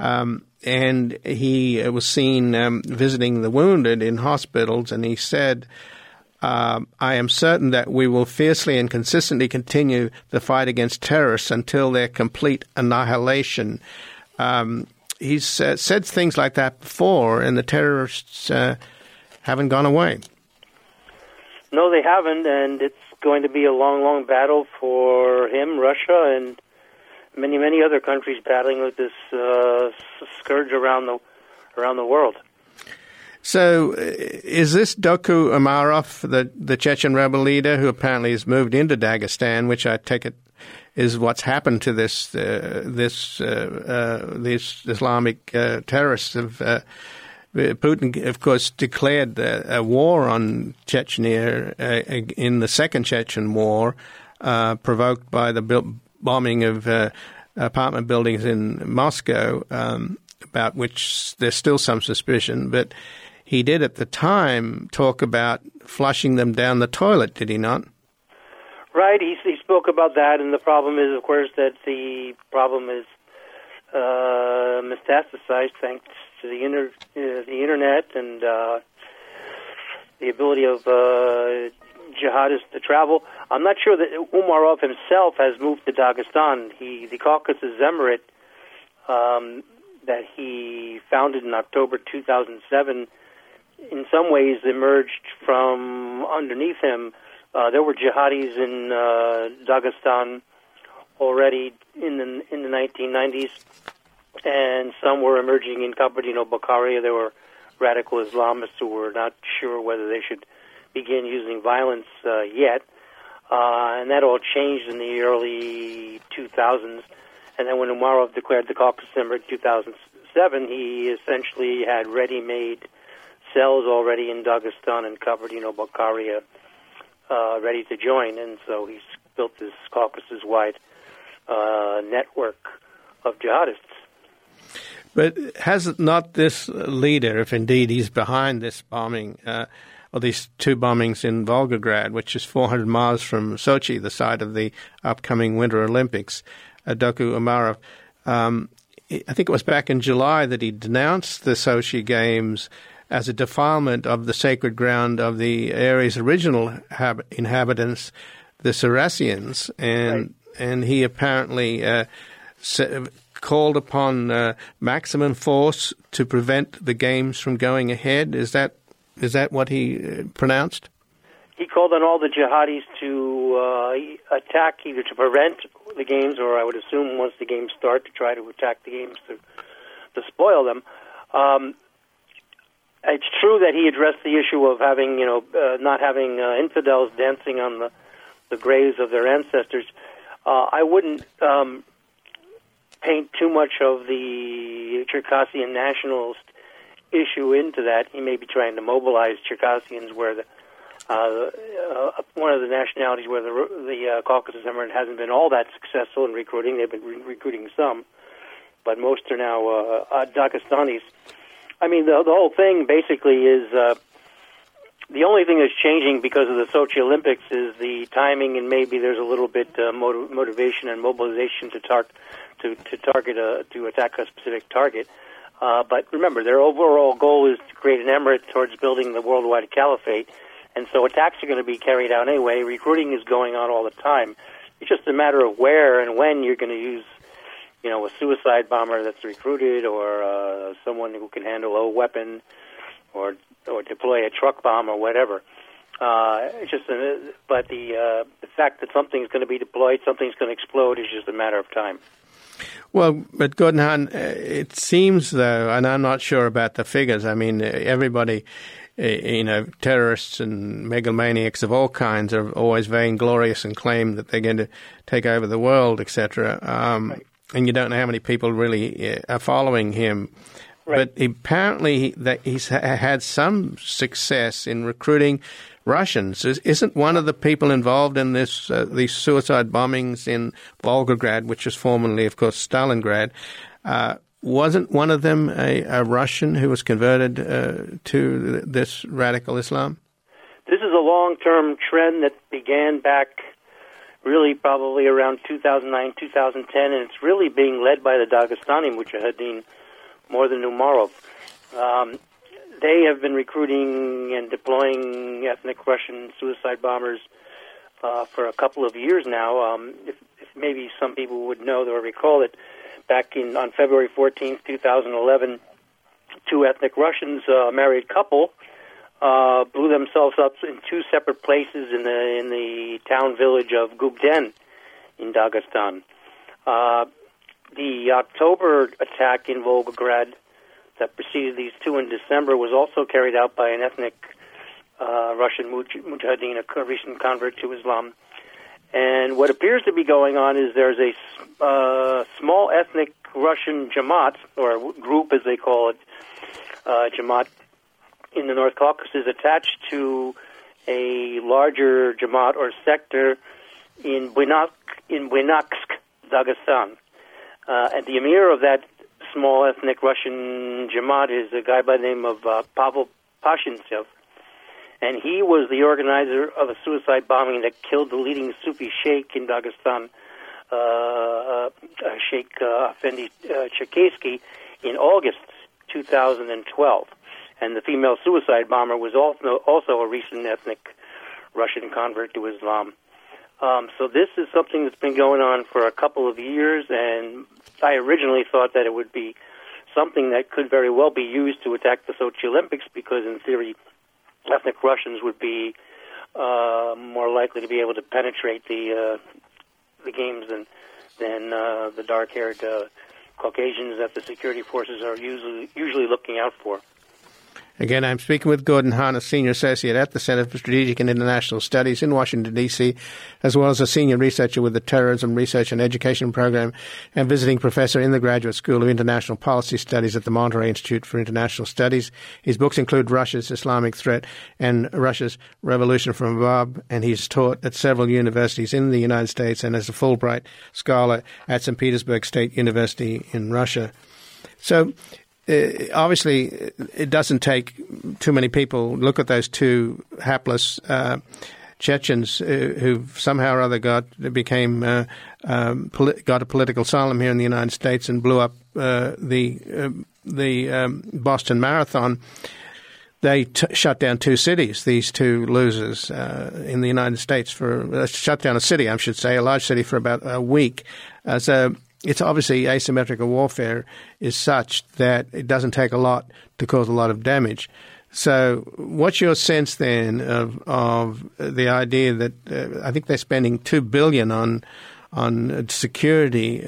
And he was seen visiting the wounded in hospitals, and he said, I am certain that we will fiercely and consistently continue the fight against terrorists until their complete annihilation. He's said things like that before, and the terrorists haven't gone away. No, they haven't, and it's going to be a long, long battle for him, Russia, and many other countries battling with this scourge around the world. So is this Doku Umarov, the Chechen rebel leader who apparently has moved into Dagestan, which I take it is what's happened to these Islamic terrorists? Putin, of course, declared a war on Chechnya in the Second Chechen War, provoked by the bombing of apartment buildings in Moscow, about which there's still some suspicion. But he did at the time talk about flushing them down the toilet, did he not? Right, he spoke about that, and the problem is, of course, that the problem is metastasized thanks to the internet and the ability of jihadists to travel. I'm not sure that Umarov himself has moved to Dagestan. The Caucasus Emirate that he founded in October 2007 in some ways emerged from underneath him. There were jihadis in Dagestan already in the 1990s, and some were emerging in Kabardino-Balkaria. There were radical Islamists who were not sure whether they should begin using violence yet, and that all changed in the early 2000s. And then when Umarov declared the Caucasus Emirate in 2007, he essentially had ready-made cells already in Dagestan and Kabardino-Balkaria ready to join, and so he's built this Caucasus-wide network of jihadists. But has not this leader, if indeed he's behind this bombing, or these two bombings in Volgograd, which is 400 miles from Sochi, the site of the upcoming Winter Olympics, Doku Umarov, I think it was back in July that he denounced the Sochi Games as a defilement of the sacred ground of the area's original inhabitants, the Saracens, and he apparently called upon maximum force to prevent the games from going ahead. Is that what he pronounced? He called on all the jihadis to attack, either to prevent the games, or I would assume once the games start, to try to attack the games to spoil them. It's true that he addressed the issue of having, not having infidels dancing on the graves of their ancestors. I wouldn't paint too much of the Circassian nationalist issue into that. He may be trying to mobilize Circassians where one of the nationalities where the Caucasus Emirate hasn't been all that successful in recruiting. They've been recruiting some, but most are now Dagestanis. I mean, the whole thing basically is the only thing that's changing because of the Sochi Olympics is the timing, and maybe there's a little bit motivation and mobilization to attack a specific target. But remember, their overall goal is to create an emirate towards building the worldwide caliphate, and so attacks are going to be carried out anyway. Recruiting is going on all the time. It's just a matter of where and when you're going to use, a suicide bomber that's recruited, or someone who can handle a weapon, or deploy a truck bomb or whatever. It's just, but the fact that something's going to be deployed, something's going to explode, is just a matter of time. Well, but Gordon Hahn, it seems though, and I'm not sure about the figures. I mean, everybody, terrorists and megalomaniacs of all kinds are always vainglorious and claim that they're going to take over the world, etc. Right. And you don't know how many people really are following him. Right. But apparently that he's had some success in recruiting Russians. Isn't one of the people involved in these suicide bombings in Volgograd, which was formerly, of course, Stalingrad, wasn't one of them a Russian who was converted to this radical Islam? This is a long-term trend that began back really probably around 2009, 2010, and it's really being led by the Dagestani Mujahideen more than Umarov. They have been recruiting and deploying ethnic Russian suicide bombers for a couple of years now. If maybe some people would know or recall it, back on February 14th, 2011, two ethnic Russians, a married couple, blew themselves up in two separate places in the town village of Gubden in Dagestan. The October attack in Volgograd that preceded these two in December was also carried out by an ethnic Russian mujahideen, a recent convert to Islam. And what appears to be going on is there's a small ethnic Russian Jamaat, or group as they call it, Jamaat, in the North Caucasus attached to a larger Jamaat or sector in Buynaksk, Dagestan. And the emir of that small ethnic Russian Jamaat is a guy by the name of Pavel Pashintsev. and he was the organizer of a suicide bombing that killed the leading Sufi sheikh in Dagestan, Sheikh Effendi Cherkesky, in August 2012. And the female suicide bomber was also a recent ethnic Russian convert to Islam. So this is something that's been going on for a couple of years, and I originally thought that it would be something that could very well be used to attack the Sochi Olympics, because in theory, ethnic Russians would be more likely to be able to penetrate the games than the dark-haired Caucasians that the security forces are usually looking out for. Again, I'm speaking with Gordon Hahn, a Senior Associate at the Center for Strategic and International Studies in Washington, D.C., as well as a Senior Researcher with the Terrorism Research and Education Program and Visiting Professor in the Graduate School of International Policy Studies at the Monterey Institute for International Studies. His books include Russia's Islamic Threat and Russia's Revolution from Above, and he's taught at several universities in the United States and as a Fulbright Scholar at St. Petersburg State University in Russia. So, obviously, it doesn't take too many people. Look at those two hapless Chechens who somehow or other got a political asylum here in the United States and blew up the Boston Marathon. They shut down two cities, these two losers in the United States, shut down a city, I should say, a large city, for about a week. So it's obviously asymmetrical warfare is such that it doesn't take a lot to cause a lot of damage. So what's your sense then of the idea that I think they're spending $2 billion on security?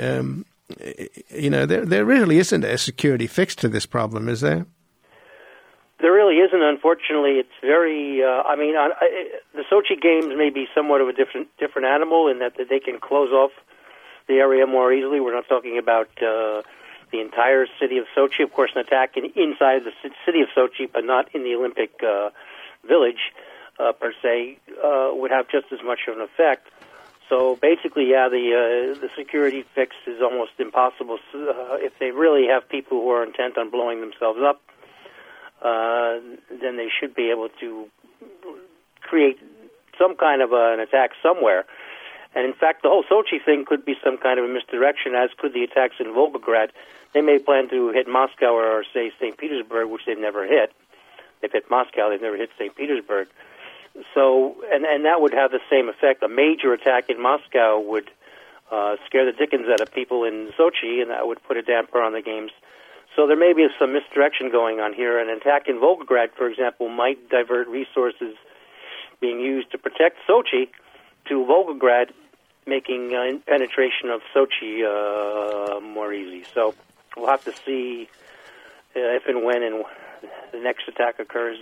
There really isn't a security fix to this problem, is there? There really isn't, unfortunately. It's very, the Sochi Games may be somewhat of a different animal in that they can close off the area more easily. We're not talking about the entire city of Sochi. Of course, an attack inside the city of Sochi, but not in the Olympic village, per se, would have just as much of an effect. So basically, the security fix is almost impossible. If they really have people who are intent on blowing themselves up, then they should be able to create some kind of an attack somewhere. And in fact, the whole Sochi thing could be some kind of a misdirection, as could the attacks in Volgograd. They may plan to hit Moscow or, say, St. Petersburg, which they've never hit. They've hit Moscow, they've never hit St. Petersburg. So, and that would have the same effect. A major attack in Moscow would scare the dickens out of people in Sochi, and that would put a damper on the games. So there may be some misdirection going on here. An attack in Volgograd, for example, might divert resources being used to protect Sochi to Volgograd, making penetration of Sochi more easy. So we'll have to see if and when the next attack occurs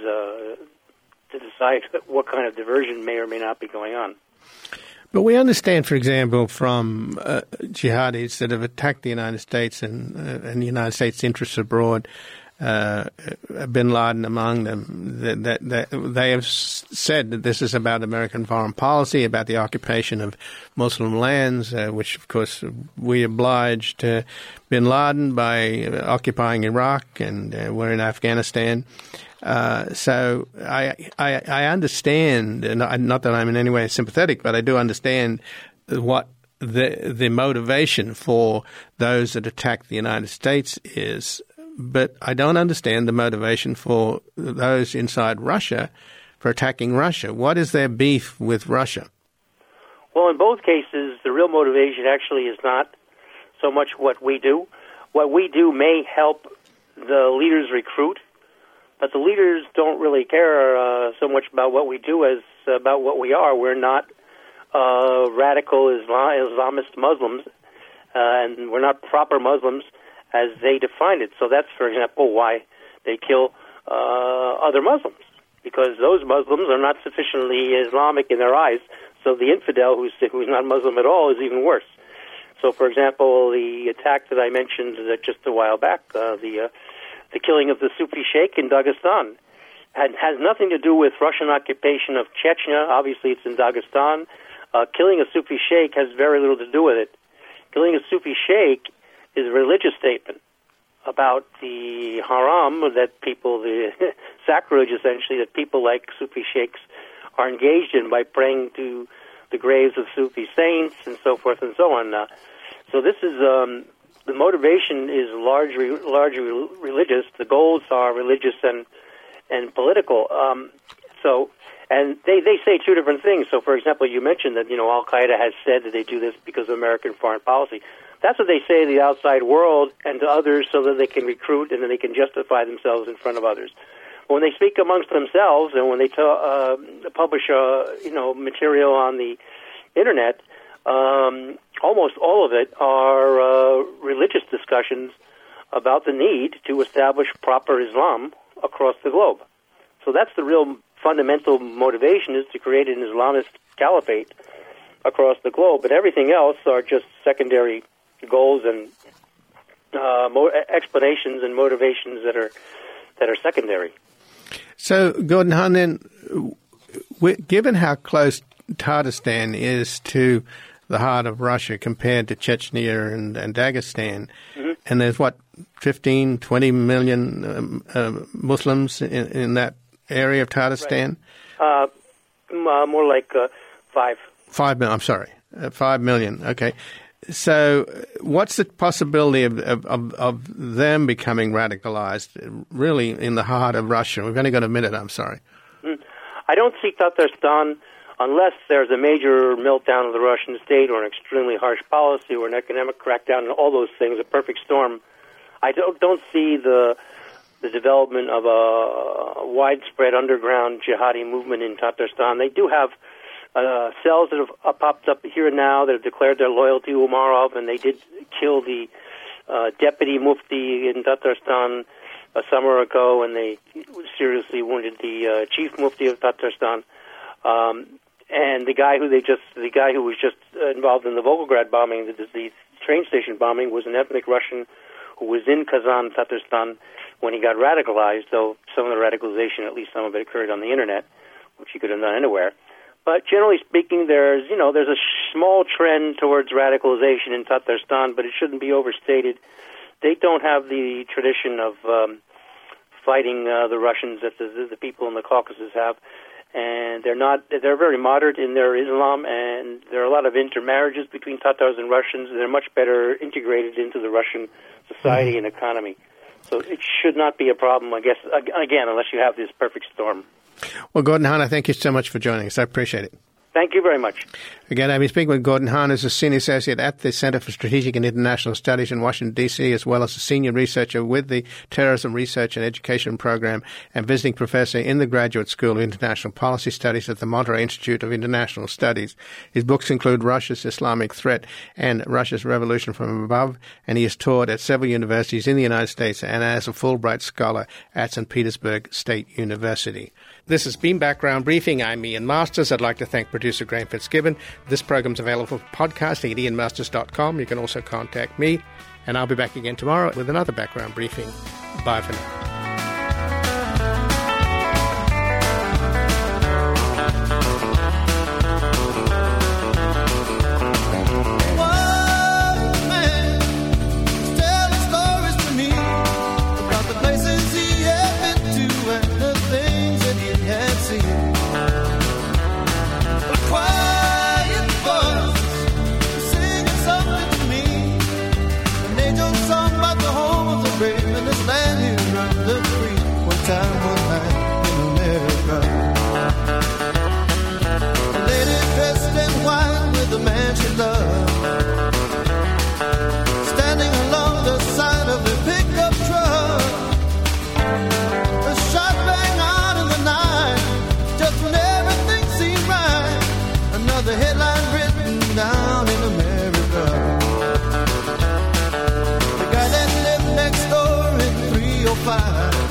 to decide what kind of diversion may or may not be going on. But we understand, for example, from jihadis that have attacked the United States and the United States' interests abroad, bin Laden among them, that they have said that this is about American foreign policy, about the occupation of Muslim lands, which, of course, we obliged bin Laden by occupying Iraq, and we're in Afghanistan. So I understand, and not that I'm in any way sympathetic, but I do understand what the motivation for those that attack the United States is. But I don't understand the motivation for those inside Russia for attacking Russia. What is their beef with Russia? Well, in both cases, the real motivation actually is not so much what we do. What we do may help the leaders recruit, but the leaders don't really care so much about what we do as about what we are. We're not radical Islamist Muslims, and we're not proper Muslims as they define it. So that's, for example, why they kill other Muslims, because those Muslims are not sufficiently Islamic in their eyes. So the infidel who's not Muslim at all is even worse. So, for example, the attack that I mentioned just a while back, the killing of the Sufi sheikh in Dagestan, has nothing to do with Russian occupation of Chechnya. Obviously, it's in Dagestan. Killing a Sufi sheikh has very little to do with it. Killing a Sufi sheikh is a religious statement. about the haram that people, the sacrilege essentially, that people like Sufi sheikhs are engaged in by praying to the graves of Sufi saints and so forth and so on. So this is, the motivation is largely religious. The goals are religious and political. And they say two different things. So, for example, you mentioned that, Al-Qaeda has said that they do this because of American foreign policy. That's what they say to the outside world and to others so that they can recruit and then they can justify themselves in front of others. But when they speak amongst themselves and when they publish, material on the Internet, almost all of it are religious discussions about the need to establish proper Islam across the globe. So that's the real fundamental motivation, is to create an Islamist caliphate across the globe. But everything else are just secondary goals and explanations and motivations that are secondary. So, Gordon Hahn, then, given how close Tatarstan is to the heart of Russia compared to Chechnya and Dagestan, and there's, 15, 20 million Muslims in that area of Tatarstan? Right. More like 5. 5 million, I'm sorry. 5 million, okay. So what's the possibility of them becoming radicalized really in the heart of Russia? We've only got a minute, I'm sorry. I don't see Tatarstan, unless there's a major meltdown of the Russian state or an extremely harsh policy or an economic crackdown and all those things, a perfect storm. I don't see the development of a widespread underground jihadi movement in Tatarstan. They do have cells that have popped up here and now that have declared their loyalty to Umarov, and they did kill the deputy mufti in Tatarstan a summer ago, and they seriously wounded the chief mufti of Tatarstan. And the guy who was just involved in the Volgograd bombing, the train station bombing, was an ethnic Russian who was in Kazan, Tatarstan, when he got radicalized, though some of the radicalization, at least some of it, occurred on the Internet, which he could have done anywhere. But generally speaking, there's a small trend towards radicalization in Tatarstan, but it shouldn't be overstated. They don't have the tradition of fighting the Russians that the people in the Caucasus have, and they're very moderate in their Islam, and there are a lot of intermarriages between Tatars and Russians. They're much better integrated into the Russian society and economy. So it should not be a problem, I guess, again, unless you have this perfect storm. Well, Gordon Hahn, I thank you so much for joining us. I appreciate it. Thank you very much. Again, I've been speaking with Gordon Hahn, who's a senior associate at the Center for Strategic and International Studies in Washington, D.C., as well as a senior researcher with the Terrorism Research and Education Program and visiting professor in the Graduate School of International Policy Studies at the Monterey Institute of International Studies. His books include Russia's Islamic Threat and Russia's Revolution from Above, and he has taught at several universities in the United States and as a Fulbright scholar at St. Petersburg State University. This has been Background Briefing. I'm Ian Masters. I'd like to thank producer Graham Fitzgibbon. This program's available for podcasting at ianmasters.com. You can also contact me, and I'll be back again tomorrow with another Background Briefing. Bye for now. Time one night in America, a lady dressed in white with a man she loved, standing along the side of the pickup truck. A shot rang out in the night, just when everything seemed right. Another headline written down in America. The guy that lived next door in 305